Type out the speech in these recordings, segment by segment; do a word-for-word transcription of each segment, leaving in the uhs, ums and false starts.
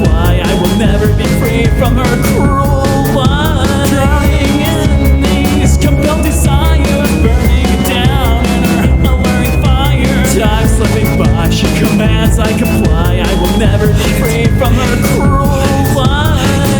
comply. I will never be free from her cruel lies. Drowning in these compelled desires, burning down in her alluring fire. Time slipping by, she commands I comply. I will never be free from her cruel lies.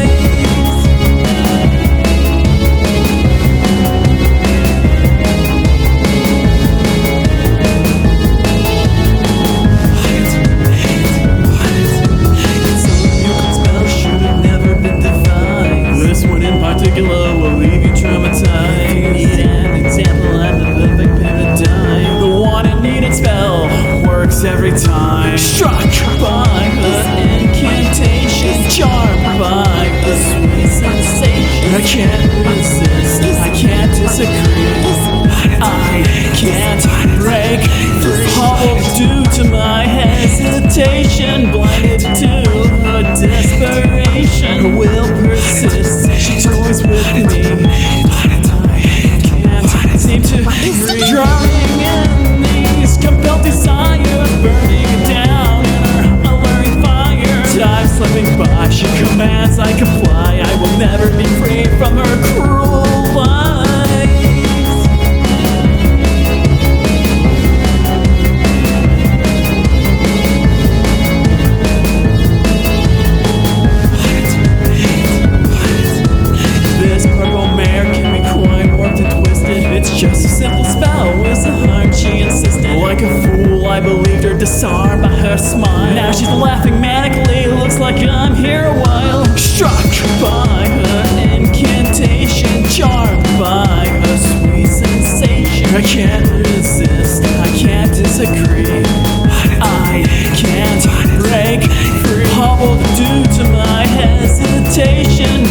Will leave you traumatized. You need an example, I'm the living paradigm. The one and needed spell works every time. Struck by the incantation, charmed by the sweet sensation. I can't resist, I can't disagree, I can't break free. Hobbled due to my hesitation, blinded to her desperation. Her will persists, she toys with me, I can't seem to breathe. Drowning in these compelled desires, burning down in her alluring fire. Time slipping by, she commands I comply. I will never be free from her cruel lies. Just a simple spell was the harm she insisted. Like a fool, I believed her, disarmed by her smile. Now she's laughing manically, looks like I'm here a while. Struck by her incantation, charmed by her sweet sensation. I can't resist, I can't disagree, I can't break free. Hobbled due to my hesitation,